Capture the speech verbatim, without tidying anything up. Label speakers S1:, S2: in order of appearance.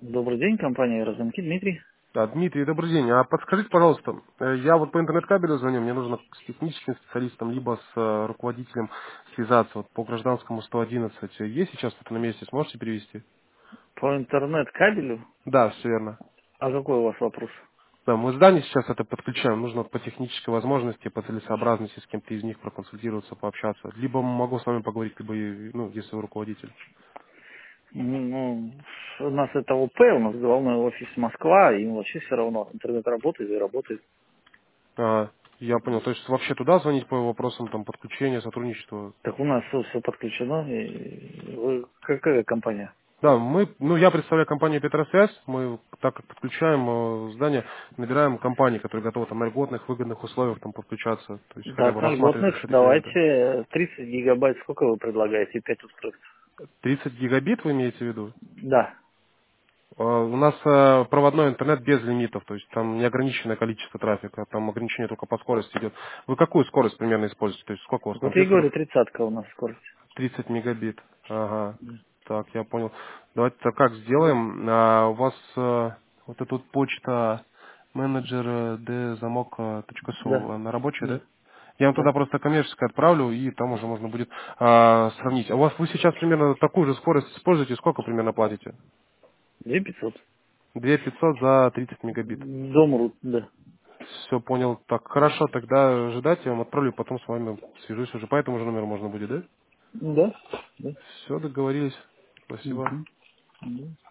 S1: Добрый день, компания «Разумки», Дмитрий.
S2: Да, Дмитрий, добрый день. А подскажите, пожалуйста, э, я вот по интернет-кабелю звоню, мне нужно с техническим специалистом, либо с э, руководителем связаться вот, по гражданскому сто одиннадцать. Есть сейчас это на месте, сможете перевести?
S1: По интернет-кабелю.
S2: Да, все верно.
S1: А какой у вас вопрос?
S2: Да, мы здание сейчас это подключаем, нужно по технической возможности, по целесообразности с кем-то из них проконсультироваться, пообщаться. Либо могу с вами поговорить, либо, и, ну, если вы руководитель.
S1: Ну, у нас это ОП, у нас головной офис Москва, и вообще все равно интернет работает и работает.
S2: А, я понял, то есть вообще туда звонить по вопросам там подключения, сотрудничества.
S1: Так у нас все, подключено. И вы какая компания?
S2: Да, мы, ну, я представляю компанию Петросвязь. Мы, так как подключаем э, здание, набираем компании, которые готовы там на льготных, выгодных условиях там подключаться, то есть хотя
S1: Так,
S2: бы
S1: на
S2: рассматривать
S1: льготных
S2: решить клиента.
S1: давайте тридцать гигабайт. Сколько вы предлагаете? Пять устройств.
S2: тридцать гигабит вы имеете в виду?
S1: Да.
S2: Э, У нас э, проводной интернет без лимитов, то есть там неограниченное количество трафика, там ограничение только по скорости идет. Вы какую скорость примерно используете? То есть сколько у вас
S1: Так вот я и
S2: компьютеров?
S1: говорю, тридцатка у нас скорость.
S2: тридцать мегабит. Ага.
S1: Да.
S2: Так, я понял. Давайте так как сделаем. А, у вас э, вот эта вот почта менеджер
S1: Да.
S2: dzamok.su на рабочей, да?
S1: Да.
S2: Я вам
S1: Да.
S2: туда просто коммерческое отправлю, и там уже можно будет а, сравнить. А у вас вы сейчас примерно такую же скорость используете, сколько примерно платите?
S1: Две пятьсот.
S2: две тысячи пятьсот за тридцать мегабит.
S1: Дом рут, да.
S2: Все понял. Так, хорошо, тогда ожидать, я вам отправлю, потом с вами свяжусь уже. По этому же номеру можно будет, да?
S1: Да. Да.
S2: Все, договорились. Спасибо.
S1: Мгм. Да.